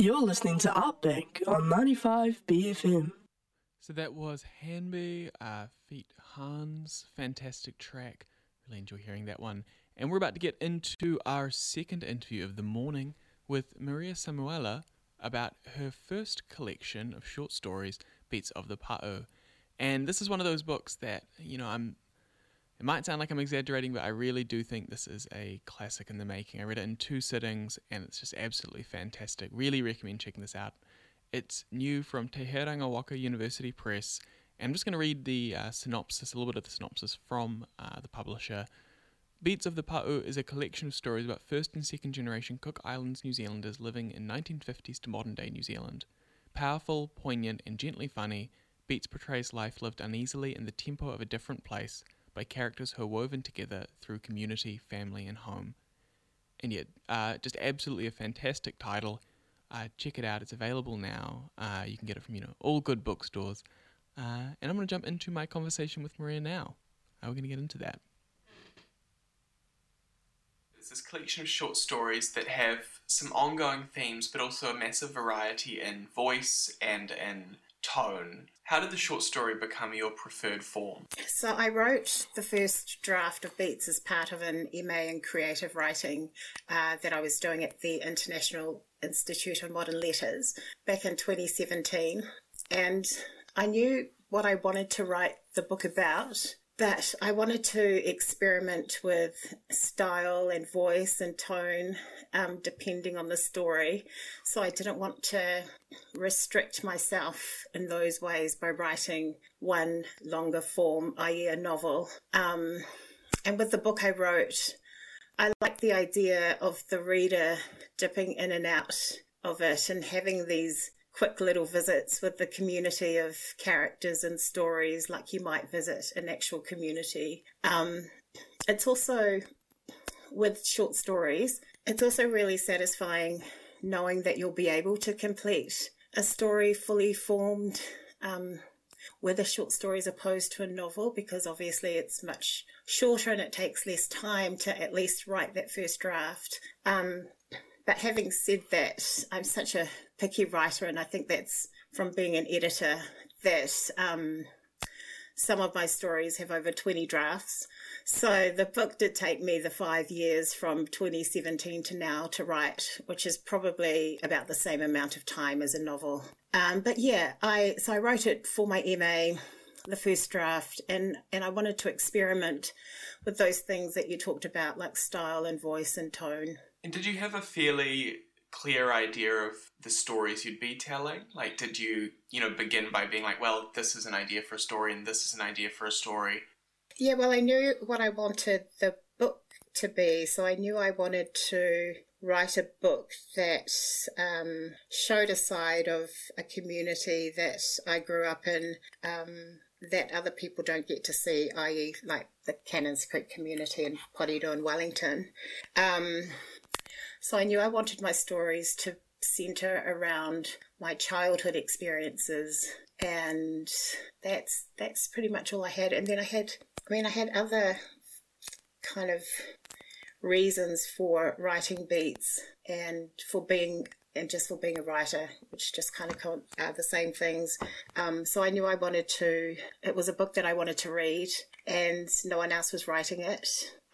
You're listening to Artbank on 95 BFM. So that was Hanby, feat. Hans, fantastic track. Really enjoy hearing that one. And we're about to get into our second interview of the morning with Maria Samuela about her first collection of short stories, Beats of the Pa'u. And this is one of those books that, it might sound like I'm exaggerating, but I really do think this is a classic in the making. I read it in 2 sittings, and it's just absolutely fantastic. Really recommend checking this out. It's new from Te Herangi Waka University Press, and I'm just going to read the synopsis, a little bit of the synopsis from the publisher. Beats of the Pa'u is a collection of stories about first and second generation Cook Islands New Zealanders living in 1950s to modern day New Zealand. Powerful, poignant, and gently funny, Beats portrays life lived uneasily in the tempo of a different place by characters who are woven together through community, family, and home. And yet, just absolutely a fantastic title. Check it out, it's available now. You can get it from, all good bookstores. And I'm going to jump into my conversation with Maria now. We're going to get into that. It's this collection of short stories that have some ongoing themes, but also a massive variety in voice and in tone. How did the short story become your preferred form? So I wrote the first draft of Beats as part of an MA in creative writing that I was doing at the International Institute of Modern Letters back in 2017. And I knew what I wanted to write the book about, but I wanted to experiment with style and voice and tone depending on the story. So I didn't want to restrict myself in those ways by writing one longer form, i.e. a novel. And with the book I wrote, I like the idea of the reader dipping in and out of it and having these quick little visits with the community of characters and stories like you might visit an actual community. It's also, with short stories, it's also really satisfying knowing that you'll be able to complete a story fully formed with a short story as opposed to a novel, because obviously it's much shorter and it takes less time to at least write that first draft. But having said that, I'm such a picky writer, and I think that's from being an editor, that some of my stories have over 20 drafts. So the book did take me the 5 years from 2017 to now to write, which is probably about the same amount of time as a novel. But yeah, I wrote it for my MA, the first draft, and I wanted to experiment with those things that you talked about, like style and voice and tone. And did you have a fairly clear idea of the stories you'd be telling? Like, did you, begin by being like, well, this is an idea for a story and this is an idea for a story? Yeah, well, I knew what I wanted the book to be. So I knew I wanted to write a book that showed a side of a community that I grew up in, that other people don't get to see, i.e. like the Cannons Creek community in Porirua and Wellington. So I knew I wanted my stories to centre around my childhood experiences, and that's pretty much all I had. And then I had other kind of reasons for writing Beats and just for being a writer, which just kind of are the same things. So I knew it was a book that I wanted to read, and no one else was writing it.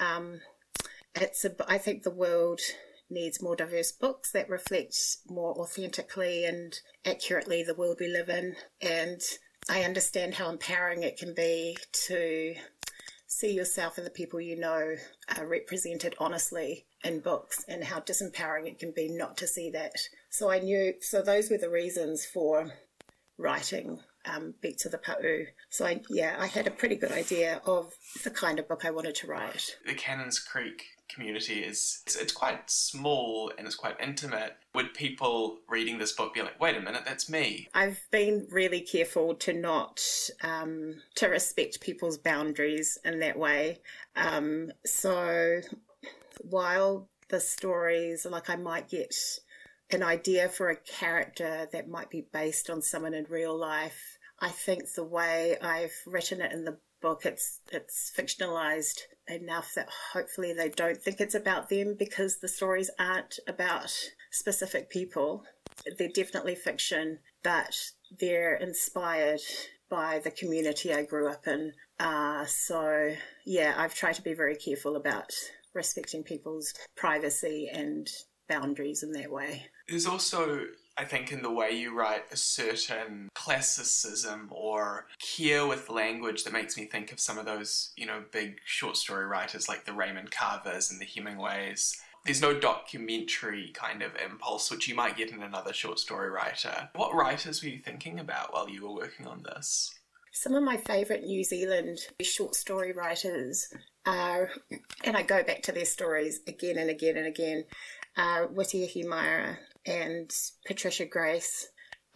I think the world needs more diverse books that reflect more authentically and accurately the world we live in. And I understand how empowering it can be to see yourself and the people you know represented honestly in books, and how disempowering it can be not to see that. So those were the reasons for writing Beats of the Pa'u. So I had a pretty good idea of the kind of book I wanted to write. The Cannons Creek community it's quite small and it's quite intimate. Would people reading this book be like, wait a minute, that's me? I've been really careful to not to respect people's boundaries in that way. So while the stories, like, I might get an idea for a character that might be based on someone in real life, I think the way I've written it in the book, it's fictionalized enough that hopefully they don't think it's about them, because the stories aren't about specific people. they're definitely fiction, but they're inspired by the community I grew up in. So, yeah, I've tried to be very careful about respecting people's privacy and boundaries in that way. There's also, I think, in the way you write, a certain classicism or care with language that makes me think of some of those, big short story writers like the Raymond Carvers and the Hemingways. There's no documentary kind of impulse, which you might get in another short story writer. What writers were you thinking about while you were working on this? Some of my favourite New Zealand short story writers are, and I go back to their stories again and again and again, Whittier Humira and Patricia Grace.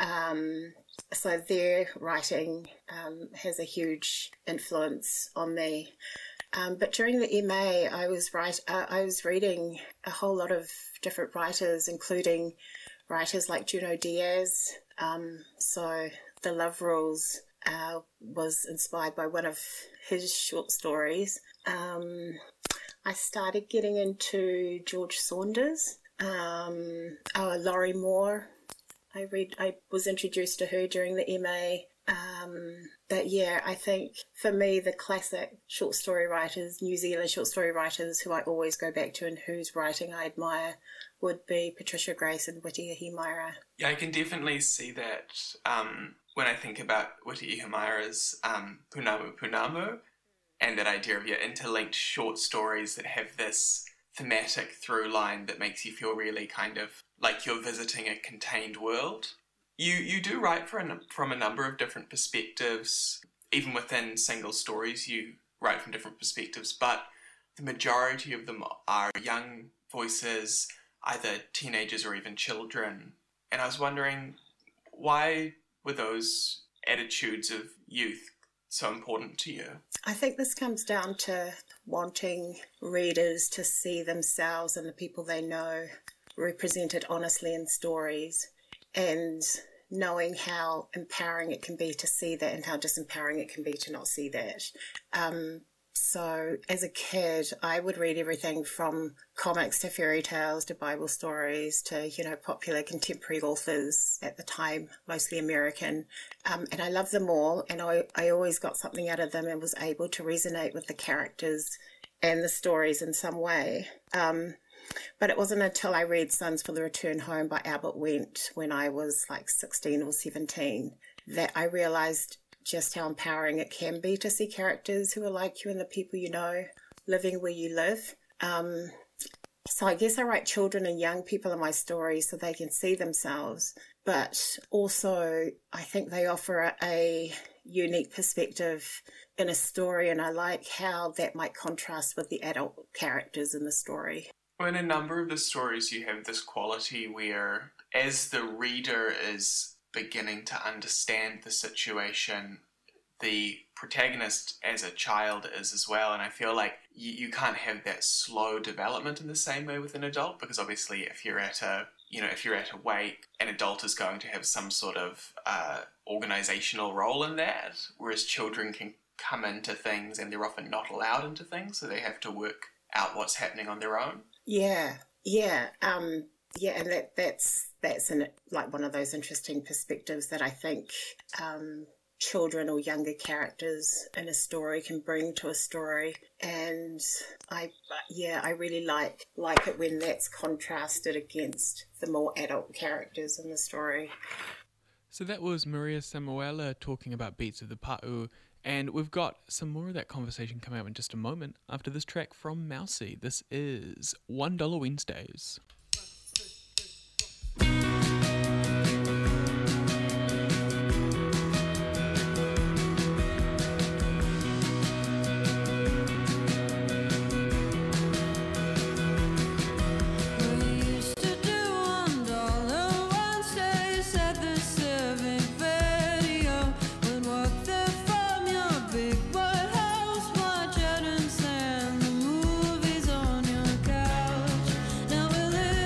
So their writing has a huge influence on me. But during the MA, I was reading a whole lot of different writers, including writers like Junot Diaz. So The Love Rules was inspired by one of his short stories. I started getting into George Saunders, Laurie Moore. I was introduced to her during the MA. But yeah, I think for me, the classic short story writers, New Zealand short story writers who I always go back to and whose writing I admire would be Patricia Grace and Whittier Humira. Yeah, I can definitely see that when I think about Whittier Humira's Punamu Punamu, and that idea of interlinked short stories that have this thematic through line that makes you feel really kind of like you're visiting a contained world. You do write from a number of different perspectives. Even within single stories, you write from different perspectives, but the majority of them are young voices, either teenagers or even children. And I was wondering, why were those attitudes of youth so important to you? I think this comes down to wanting readers to see themselves and the people they know represented honestly in stories, and knowing how empowering it can be to see that and how disempowering it can be to not see that. So as a kid, I would read everything from comics to fairy tales to Bible stories to, popular contemporary authors at the time, mostly American. And I loved them all, and I always got something out of them and was able to resonate with the characters and the stories in some way. But it wasn't until I read Sons for the Return Home by Albert Wendt when I was like 16 or 17 that I realised just how empowering it can be to see characters who are like you and the people you know living where you live. So I guess I write children and young people in my stories so they can see themselves, but also I think they offer a unique perspective in a story, and I like how that might contrast with the adult characters in the story. In a number of the stories, you have this quality where, as the reader is beginning to understand the situation, the protagonist as a child is as well. And I feel like you can't have that slow development in the same way with an adult, because obviously if you're at a wake, an adult is going to have some sort of organizational role in that, whereas children can come into things and they're often not allowed into things, so they have to work out what's happening on their own. Yeah, and that's like one of those interesting perspectives that I think children or younger characters in a story can bring to a story, and I really like it when that's contrasted against the more adult characters in the story. So that was Maria Samuela talking about Beats of the Pa'u. And we've got some more of that conversation coming up in just a moment after this track from Mousy. This is $1 Wednesdays. Now we're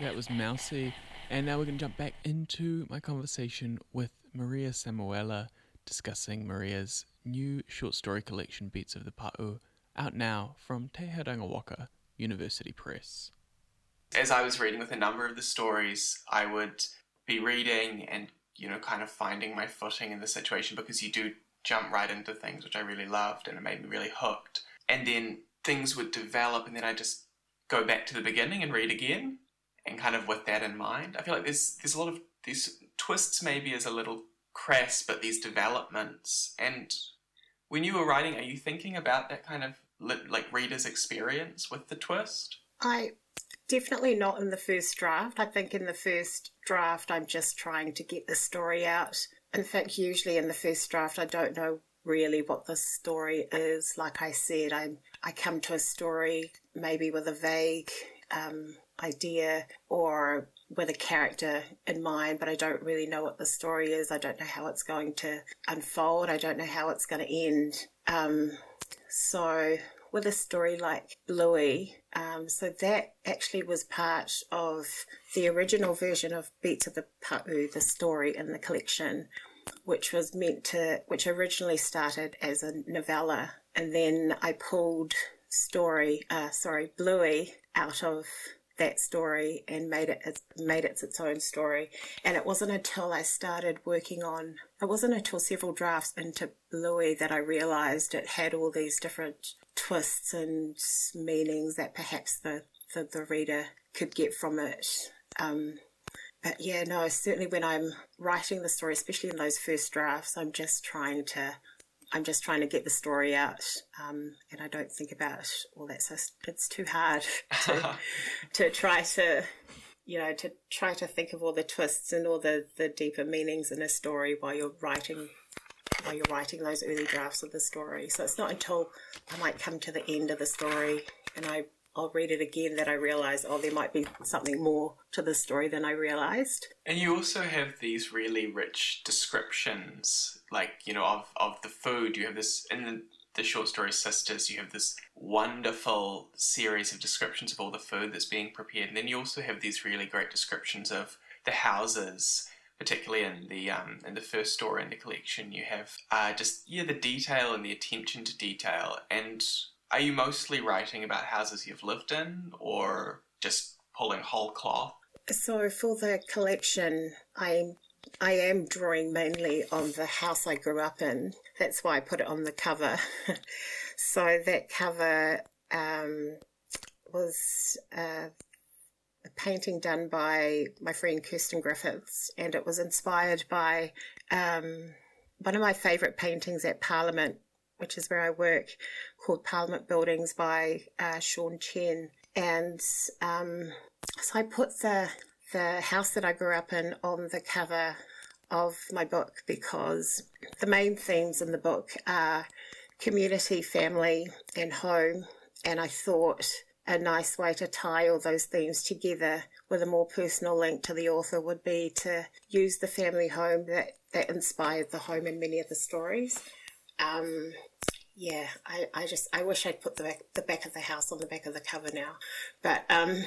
That was Mousy. And now we're going to jump back into my conversation with Maria Samuela, discussing Maria's new short story collection, Beats of the Pa'u, out now from Te Heranga Waka University Press. As I was reading with a number of the stories, I would be reading and, kind of finding my footing in the situation, because you do jump right into things, which I really loved, and it made me really hooked. And then things would develop, and then I just go back to the beginning and read again, and kind of with that in mind. I feel like there's a lot of these twists, maybe is a little crass, but these developments. And when you were writing, are you thinking about that kind of reader's experience with the twist? I definitely not in the first draft. I think in the first draft, I'm just trying to get the story out. In fact, usually in the first draft, I don't know really what the story is. Like I said, I come to a story maybe with a vague idea or with a character in mind, but I don't really know what the story is. I don't know how it's going to unfold. I don't know how it's going to end. So with a story like Bluey, so that actually was part of the original version of Beats of the Pa'u, the story in the collection, which originally started as a novella, and then I pulled Bluey out of that story and made it its own story. And it wasn't until several drafts into Bluey that I realised it had all these different twists and meanings that perhaps the reader could get from it. But yeah, no, certainly when I'm writing the story, especially in those first drafts, I'm just trying to get the story out, and I don't think about all that. So it's too hard to try to think of all the twists and all the deeper meanings in a story while you're writing those early drafts of the story. So it's not until I might come to the end of the story and I'll read it again that I realise, there might be something more to the story than I realised. And you also have these really rich descriptions, of the food. You have this, in the short story Sisters, you have this wonderful series of descriptions of all the food that's being prepared. And then you also have these really great descriptions of the houses, particularly in the first story in the collection. You have the detail and the attention to detail. And are you mostly writing about houses you've lived in, or just pulling whole cloth? So for the collection, I am drawing mainly on the house I grew up in. That's why I put it on the cover. So that cover was a painting done by my friend Kirsten Griffiths, and it was inspired by one of my favourite paintings at Parliament, which is where I work, called Parliament Buildings by Sean Chen. And so I put the house that I grew up in on the cover of my book because the main themes in the book are community, family and home. And I thought a nice way to tie all those themes together with a more personal link to the author would be to use the family home that inspired the home in many of the stories. I wish I'd put the back of the house on the back of the cover now, but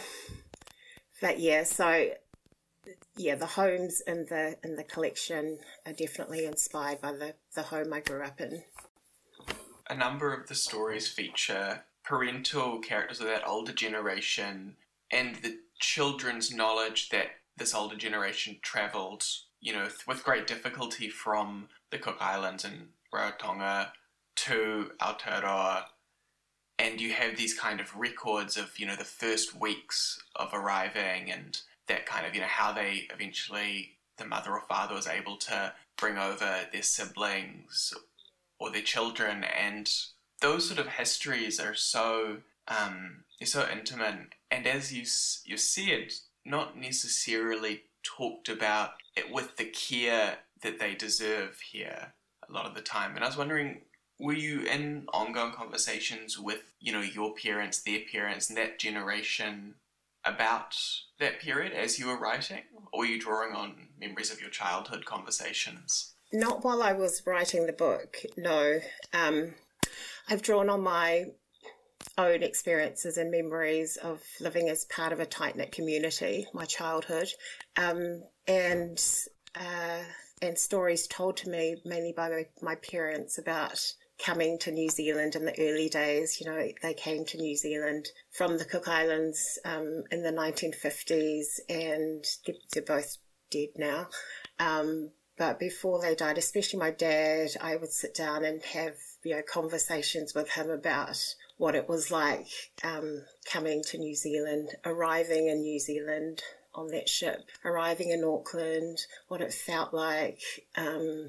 the homes in the collection are definitely inspired by the home I grew up in. A number of the stories feature parental characters of that older generation and the children's knowledge that this older generation travelled, with great difficulty from the Cook Islands and Rarotonga to Aotearoa, and you have these kind of records of, the first weeks of arriving and that kind of, how they eventually, the mother or father was able to bring over their siblings or their children, and those sort of histories are so intimate, and as you said, not necessarily talked about it with the care that they deserve here a lot of the time. And I was wondering, were you in ongoing conversations with, your parents, their parents, and that generation about that period as you were writing? Or were you drawing on memories of your childhood conversations? Not while I was writing the book, no. I've drawn on my own experiences and memories of living as part of a tight-knit community, my childhood, and stories told to me mainly by my parents about coming to New Zealand in the early days. You know, they came to New Zealand from the Cook Islands in the 1950s, and they're both dead now. But before they died, especially my dad, I would sit down and have, conversations with him about what it was like coming to New Zealand, arriving in New Zealand on that ship, arriving in Auckland, what it felt like, and,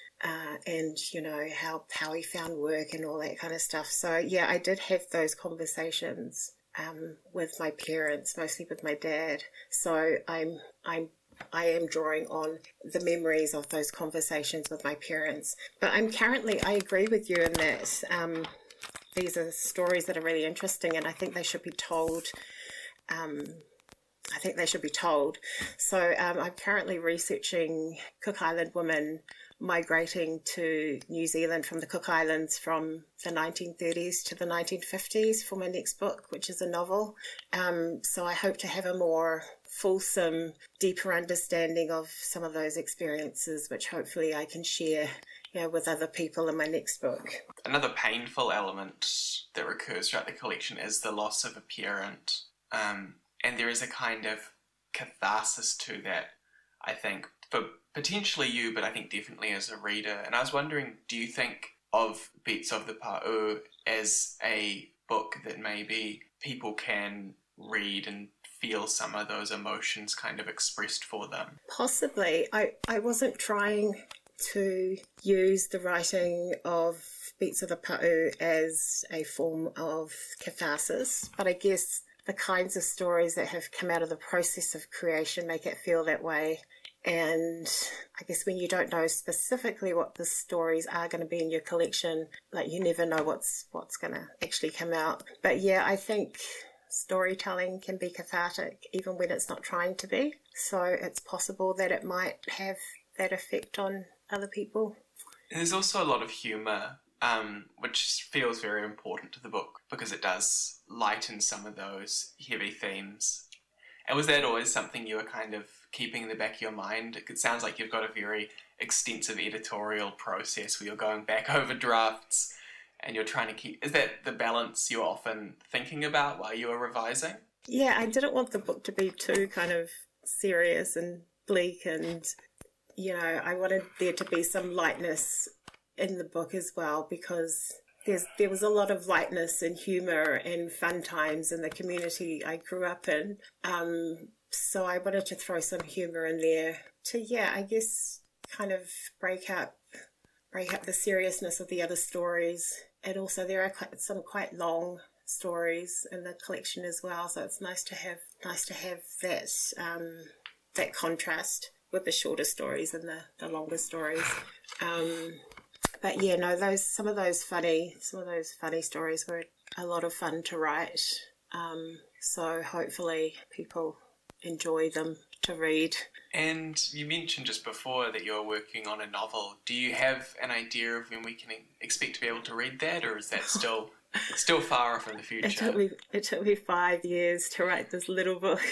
how he found work and all that kind of stuff. So, yeah, I did have those conversations with my parents, mostly with my dad. So I am drawing on the memories of those conversations with my parents. But I agree with you in that these are stories that are really interesting, and I think they should be told. So I'm currently researching Cook Island women migrating to New Zealand from the Cook Islands from the 1930s to the 1950s for my next book, which is a novel. So I hope to have a more fulsome, deeper understanding of some of those experiences, which hopefully I can share with other people in my next book. Another painful element that recurs throughout the collection is the loss of a parent. And there is a kind of catharsis to that, I think, for potentially you, but I think definitely as a reader. And I was wondering, do you think of Beats of the Pa'u as a book that maybe people can read and feel some of those emotions kind of expressed for them? Possibly. I wasn't trying to use the writing of Beats of the Pa'u as a form of catharsis, but I guess the kinds of stories that have come out of the process of creation make it feel that way. And I guess when you don't know specifically what the stories are going to be in your collection, like, you never know what's going to actually come out. But yeah, I think storytelling can be cathartic even when it's not trying to be. So it's possible that it might have that effect on other people. There's also a lot of humour, which feels very important to the book because it does lighten some of those heavy themes. And was that always something you were kind of keeping in the back of your mind? It sounds like you've got a very extensive editorial process where you're going back over drafts and you're trying to keep... Is that the balance you're often thinking about while you were revising? Yeah, I didn't want the book to be too kind of serious and bleak, and, I wanted there to be some lightness in the book as well, because there was a lot of lightness and humour and fun times in the community I grew up in. So I wanted to throw some humour in there to, I guess, kind of break up the seriousness of the other stories. And also there are some quite long stories in the collection as well, so it's nice to have that contrast with the shorter stories and the longer stories. But yeah, no, some of those funny stories were a lot of fun to write. So hopefully people enjoy them to read. And you mentioned just before that you're working on a novel. Do you have an idea of when we can expect to be able to read that, or is that still far off in the future? It took me 5 years to write this little book.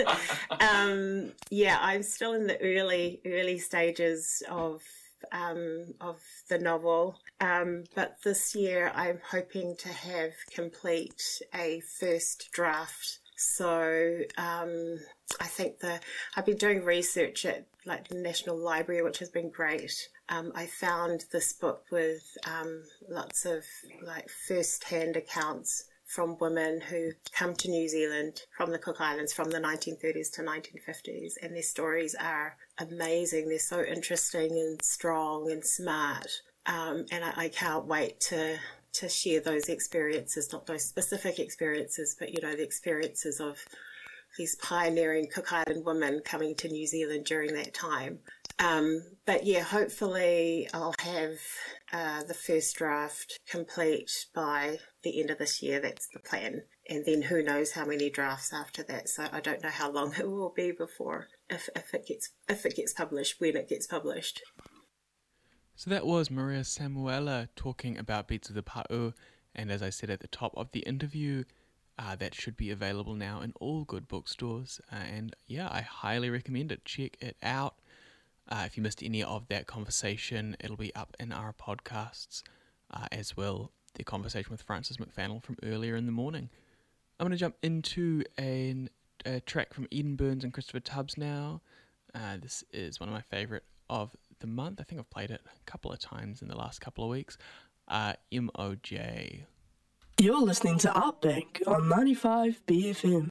I'm still in the early stages of the novel, but this year I'm hoping to have complete a first draft. So I think I've been doing research at the National Library, which has been great. I found this book with lots of first-hand accounts from women who come to New Zealand from the Cook Islands from the 1930s to 1950s, and their stories are amazing. They're so interesting and strong and smart, and I can't wait to share those experiences, not those specific experiences, but the experiences of these pioneering Cook Island women coming to New Zealand during that time. But yeah, hopefully I'll have the first draft complete by the end of this year. That's the plan. And then who knows how many drafts after that. So I don't know how long it will be before, if it gets published, when it gets published. So that was Maria Samuela talking about Beats of the Pa'u, And as I said at the top of the interview, that should be available now in all good bookstores. And yeah, I highly recommend it. Check it out. If you missed any of that conversation, it'll be up in our podcasts, as well the conversation with Frances McFannell from earlier in the morning. I'm going to jump into a track from Eden Burns and Christopher Tubbs now. This is one of my favourite of the month. I think I've played it a couple of times in the last couple of weeks. MOJ. You're listening to Outbank on 95 BFM.